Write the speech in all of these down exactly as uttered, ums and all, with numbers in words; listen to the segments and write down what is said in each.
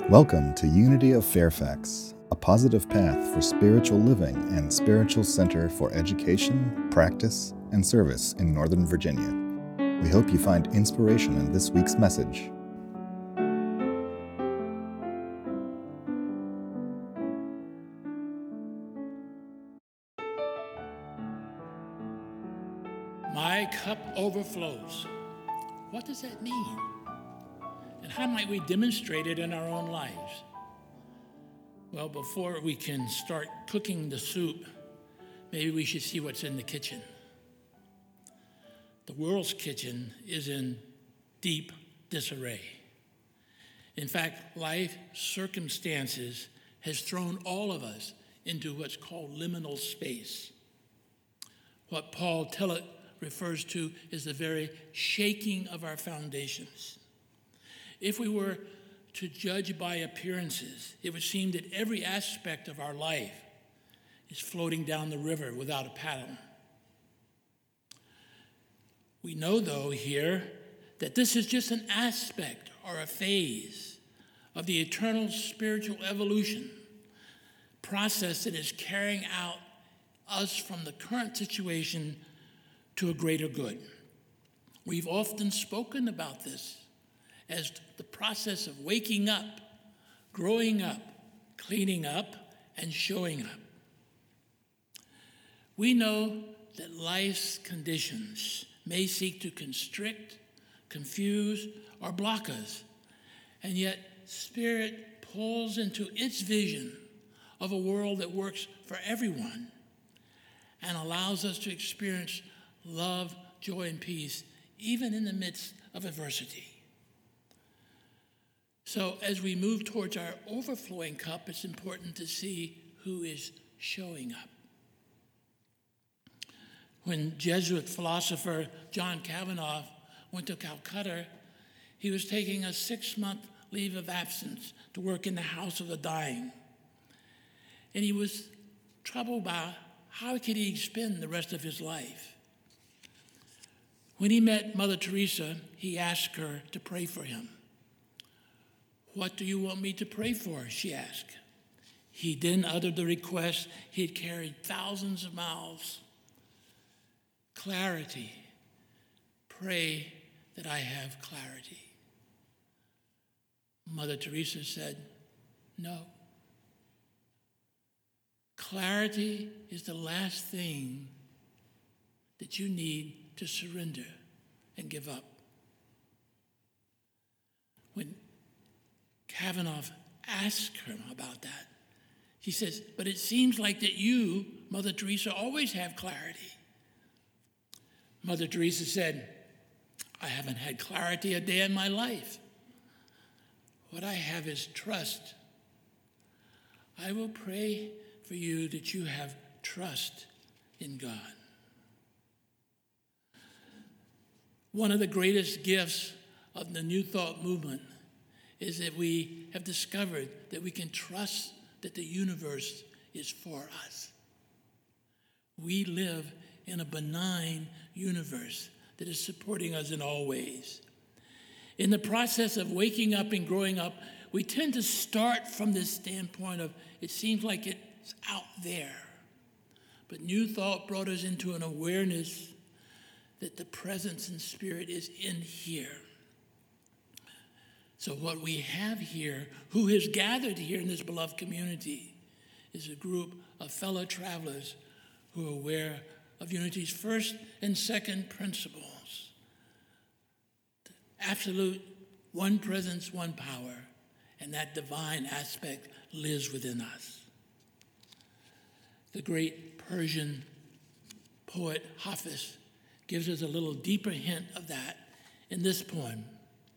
Welcome to Unity of Fairfax, a positive path for spiritual living and spiritual center for education, practice, and service in Northern Virginia. We hope you find inspiration in this week's message. My cup overflows. What does that mean? And how might we demonstrate it in our own lives? Well, before we can start cooking the soup, maybe we should see what's in the kitchen. The world's kitchen is in deep disarray. In fact, life circumstances has thrown all of us into what's called liminal space. What Paul Tillich refers to is the very shaking of our foundations. If we were to judge by appearances, it would seem that every aspect of our life is floating down the river without a paddle. We know, though, here that this is just an aspect or a phase of the eternal spiritual evolution process that is carrying out us from the current situation to a greater good. We've often spoken about this as the process of waking up, growing up, cleaning up, and showing up. We know that life's conditions may seek to constrict, confuse, or block us, and yet Spirit pulls into its vision of a world that works for everyone and allows us to experience love, joy, and peace, even in the midst of adversity. So as we move towards our overflowing cup, it's important to see who is showing up. When Jesuit philosopher John Kavanaugh went to Calcutta, he was taking a six-month leave of absence to work in the house of the dying. And he was troubled by how could he spend the rest of his life. When he met Mother Teresa, he asked her to pray for him. "What do you want me to pray for?" she asked. He then uttered the request he had carried thousands of miles. "Clarity. Pray that I have clarity." Mother Teresa said, "No. Clarity is the last thing that you need to surrender and give up." When Kavanaugh asked her about that, he says, "But it seems like that you, Mother Teresa, always have clarity." Mother Teresa said, "I haven't had clarity a day in my life. What I have is trust. I will pray for you that you have trust in God." One of the greatest gifts of the New Thought movement is that we have discovered that we can trust that the universe is for us. We live in a benign universe that is supporting us in all ways. In the process of waking up and growing up, we tend to start from this standpoint of it seems like it's out there. But New Thought brought us into an awareness that the presence and Spirit is in here. So what we have here, who has gathered here in this beloved community, is a group of fellow travelers who are aware of Unity's first and second principles. The absolute one presence, one power, and that divine aspect lives within us. The great Persian poet Hafiz gives us a little deeper hint of that in this poem.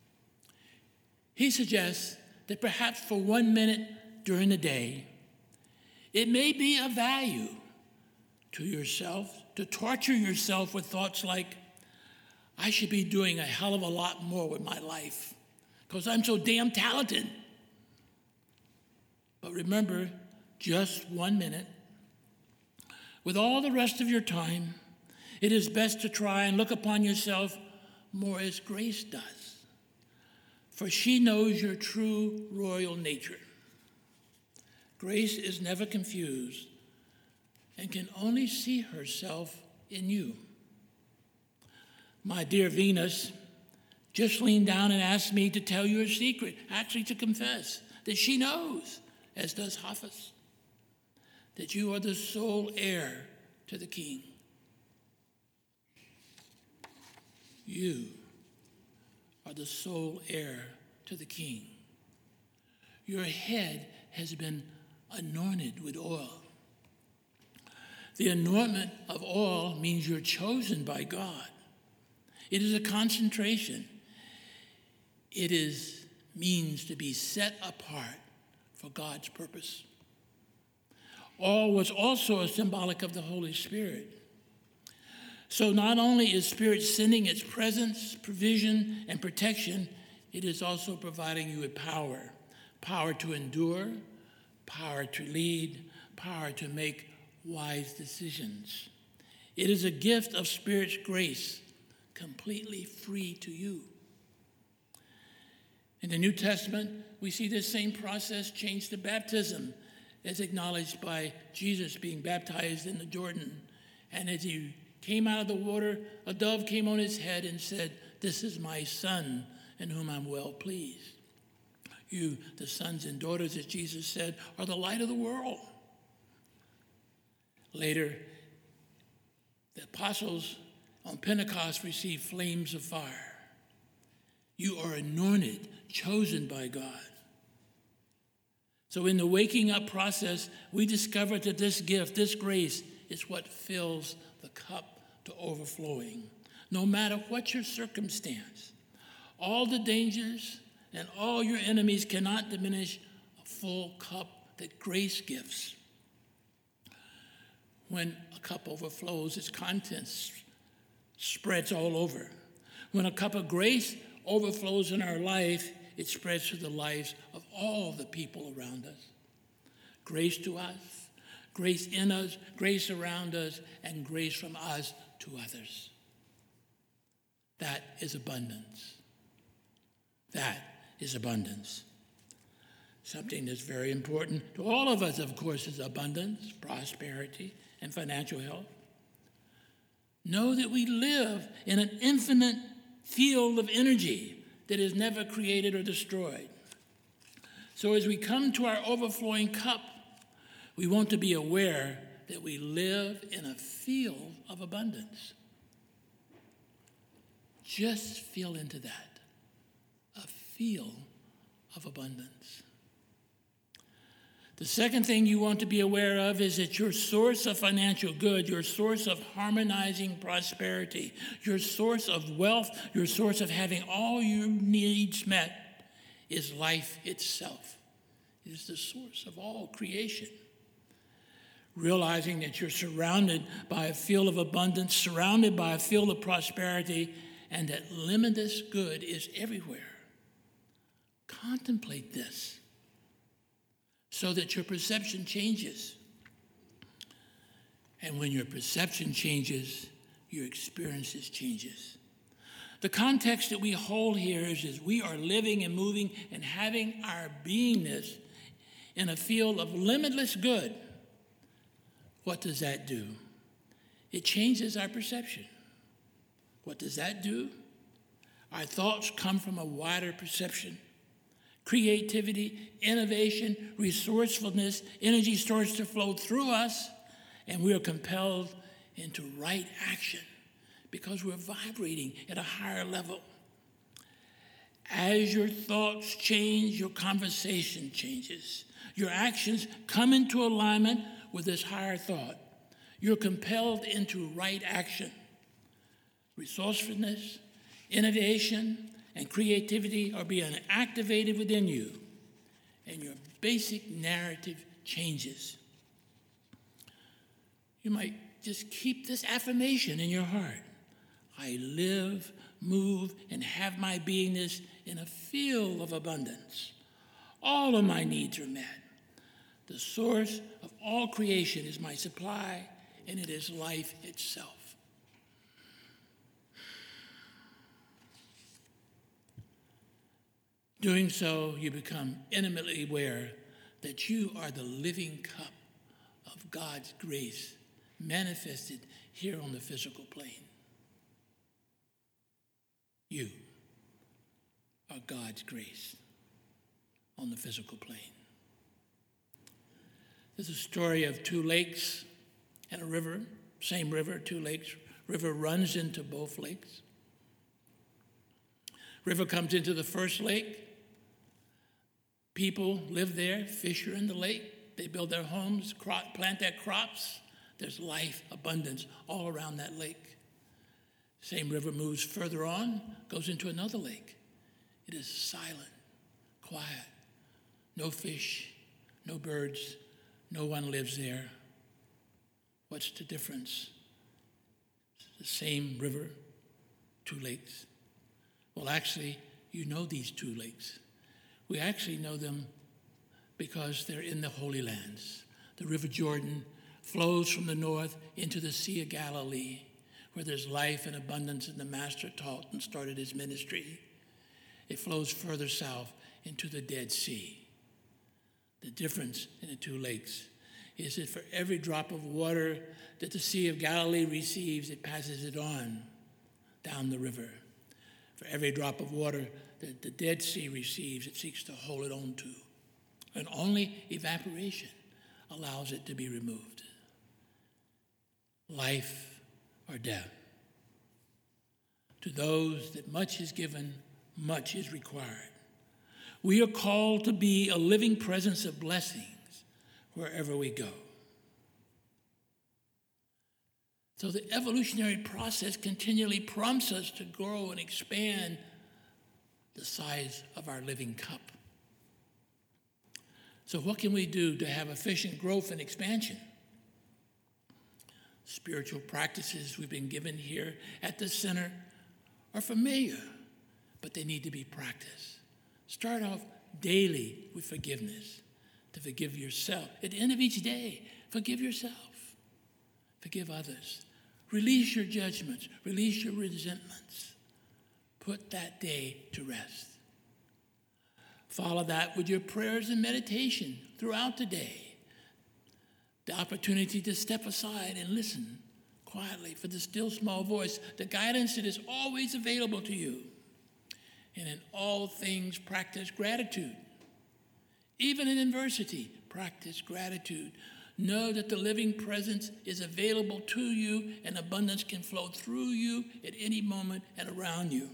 He suggests that perhaps for one minute during the day, it may be of value to yourself to torture yourself with thoughts like, "I should be doing a hell of a lot more with my life because I'm so damn talented." But remember, just one minute. With all the rest of your time, it is best to try and look upon yourself more as grace does. for she knows your true royal nature. Grace is never confused and can only see herself in you. My dear Venus just leaned down and asked me to tell you a secret, actually to confess that she knows, as does Hafiz, that you are the sole heir to the king. You are the sole heir to the king. Your head has been anointed with oil. The anointment of oil means you're chosen by God. It is a concentration. It is means to be set apart for God's purpose. Oil was also a symbolic of the Holy Spirit. So not only is Spirit sending its presence, provision, and protection, it is also providing you with power. Power to endure, power to lead, power to make wise decisions. It is a gift of Spirit's grace, completely free to you. In the New Testament, we see this same process change to baptism, as acknowledged by Jesus being baptized in the Jordan. And as he came out of the water, a dove came on his head and said, "This is my son, in whom I'm well pleased." You, the sons and daughters, as Jesus said, are the light of the world. Later, the apostles on Pentecost received flames of fire. You are anointed, chosen by God. So in the waking up process, we discover that this gift, this grace, is what fills the cup to overflowing. No matter what your circumstance, all the dangers and all your enemies cannot diminish a full cup that grace gives. When a cup overflows, its contents spreads all over. When a cup of grace overflows in our life, it spreads to the lives of all the people around us. Grace to us, grace in us, grace around us, and grace from us to others. That is abundance. That is abundance. Something that's very important to all of us, of course, is abundance, prosperity, and financial health. Know that we live in an infinite field of energy that is never created or destroyed. So as we come to our overflowing cup, we want to be aware that we live in a field of abundance. Just feel into that, a field of abundance. The second thing you want to be aware of is that your source of financial good, your source of harmonizing prosperity, your source of wealth, your source of having all your needs met is life itself. It is the source of all creation. Realizing that you're surrounded by a field of abundance, surrounded by a field of prosperity, and that limitless good is everywhere. Contemplate this, so that your perception changes. And when your perception changes, your experiences changes. The context that we hold here is, is we are living and moving and having our beingness in a field of limitless good. What does that do? It changes our perception. What does that do? Our thoughts come from a wider perception. Creativity, innovation, resourcefulness, energy starts to flow through us, and we are compelled into right action because we're vibrating at a higher level. As your thoughts change, your conversation changes. Your actions come into alignment with this higher thought. You're compelled into right action. Resourcefulness, innovation, and creativity are being activated within you, and your basic narrative changes. You might just keep this affirmation in your heart. I live, move, and have my beingness in a field of abundance. All of my needs are met. The source of all creation is my supply, and it is life itself. Doing so, you become intimately aware that you are the living cup of God's grace manifested here on the physical plane. You are God's grace on the physical plane. There's a story of two lakes and a river, same river, two lakes. River runs into both lakes. River comes into the first lake. People live there, fish are in the lake. They build their homes, crop, plant their crops. There's life, abundance all around that lake. Same river moves further on, goes into another lake. It is silent, quiet, no fish, no birds, no one lives there. What's the difference? It's the same river, two lakes. Well, actually, you know these two lakes. We actually know them because they're in the Holy Lands. The River Jordan flows from the north into the Sea of Galilee, where there's life and abundance, and the Master taught and started his ministry. It flows further south into the Dead Sea. The difference in the two lakes is that for every drop of water that the Sea of Galilee receives, it passes it on down the river. For every drop of water that the Dead Sea receives, it seeks to hold it on to. And only evaporation allows it to be removed. Life or death. To those that much is given, much is required. We are called to be a living presence of blessings wherever we go. So the evolutionary process continually prompts us to grow and expand the size of our living cup. So what can we do to have efficient growth and expansion? Spiritual practices we've been given here at the center are familiar, but they need to be practiced. Start off daily with forgiveness, to forgive yourself. At the end of each day, forgive yourself. Forgive others. Release your judgments. Release your resentments. Put that day to rest. Follow that with your prayers and meditation throughout the day. The opportunity to step aside and listen quietly for the still small voice, the guidance that is always available to you. And in all things, practice gratitude. Even in adversity, practice gratitude. Know that the living presence is available to you and abundance can flow through you at any moment and around you.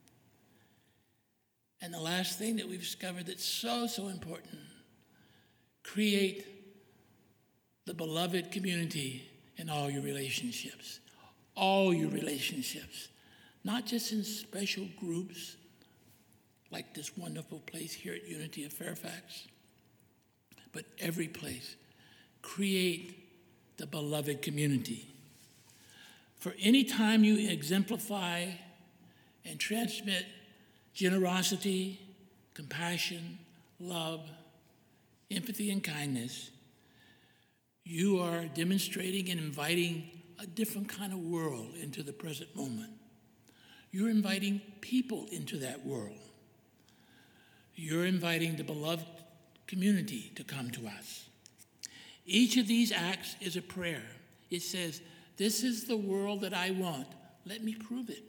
And the last thing that we've discovered that's so, so important, create the beloved community in all your relationships. All your relationships. Not just in special groups like this wonderful place here at Unity of Fairfax, but every place. Create the beloved community. For any time you exemplify and transmit generosity, compassion, love, empathy, and kindness, you are demonstrating and inviting a different kind of world into the present moment. You're inviting people into that world. You're inviting the beloved community to come to us. Each of these acts is a prayer. It says, this is the world that I want. Let me prove it.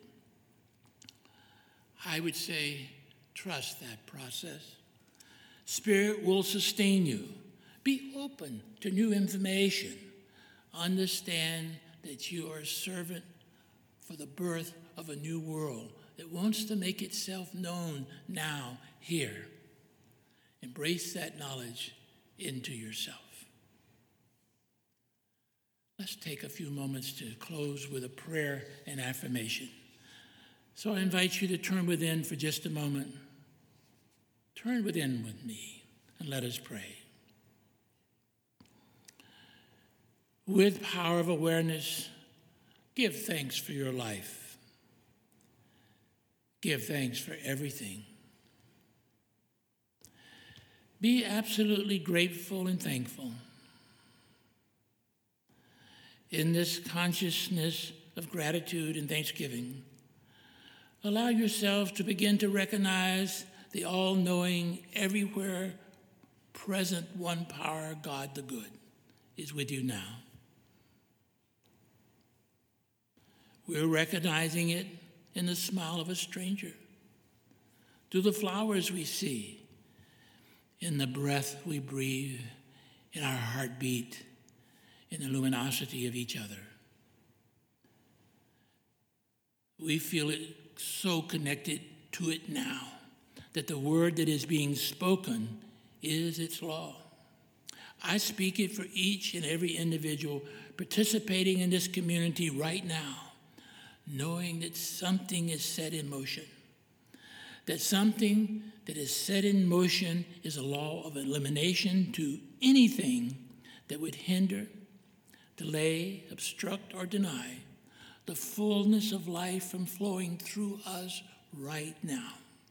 I would say, trust that process. Spirit will sustain you. Be open to new information. Understand that you are a servant for the birth of a new world that wants to make itself known now, here. Embrace that knowledge into yourself. Let's take a few moments to close with a prayer and affirmation. So I invite you to turn within for just a moment. Turn within with me and let us pray. With power of awareness, give thanks for your life. Give thanks for everything. Be absolutely grateful and thankful. In this consciousness of gratitude and thanksgiving, allow yourself to begin to recognize the all-knowing, everywhere present one power, God the good, is with you now. We're recognizing it in the smile of a stranger, through the flowers we see, in the breath we breathe, in our heartbeat, in the luminosity of each other. We feel it so connected to it now that the word that is being spoken is its law. I speak it for each and every individual participating in this community right now, knowing that something is set in motion, that something that is set in motion is a law of elimination to anything that would hinder, delay, obstruct, or deny the fullness of life from flowing through us right now.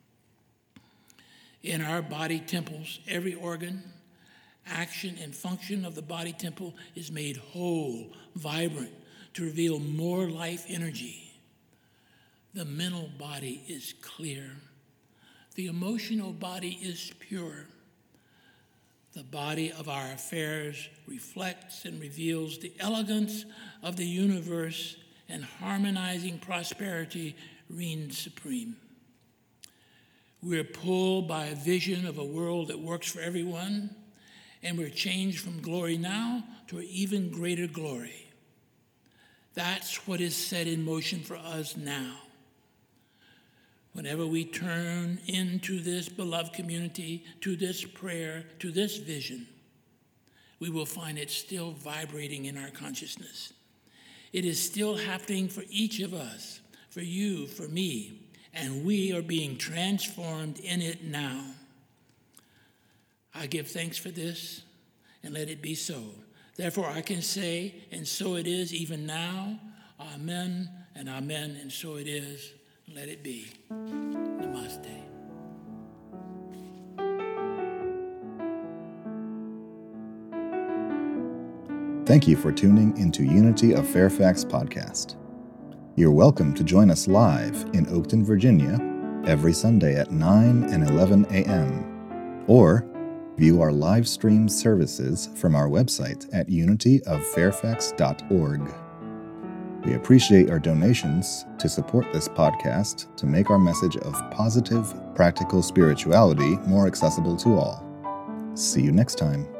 In our body temples, every organ, action, and function of the body temple is made whole, vibrant, to reveal more life energy. The mental body is clear. The emotional body is pure. The body of our affairs reflects and reveals the elegance of the universe, and harmonizing prosperity reigns supreme. We're pulled by a vision of a world that works for everyone, and we're changed from glory now to an even greater glory. That's what is set in motion for us now. Whenever we turn into this beloved community, to this prayer, to this vision, we will find it still vibrating in our consciousness. It is still happening for each of us, for you, for me, and we are being transformed in it now. I give thanks for this, and let it be so. Therefore I can say, and so it is even now, amen and amen, and so it is. Let it be. Namaste. Thank you for tuning into Unity of Fairfax podcast. You're welcome to join us live in Oakton, Virginia, every Sunday at nine and eleven a.m., or view our live stream services from our website at unity of fairfax dot org. We appreciate your donations to support this podcast to make our message of positive, practical spirituality more accessible to all. See you next time.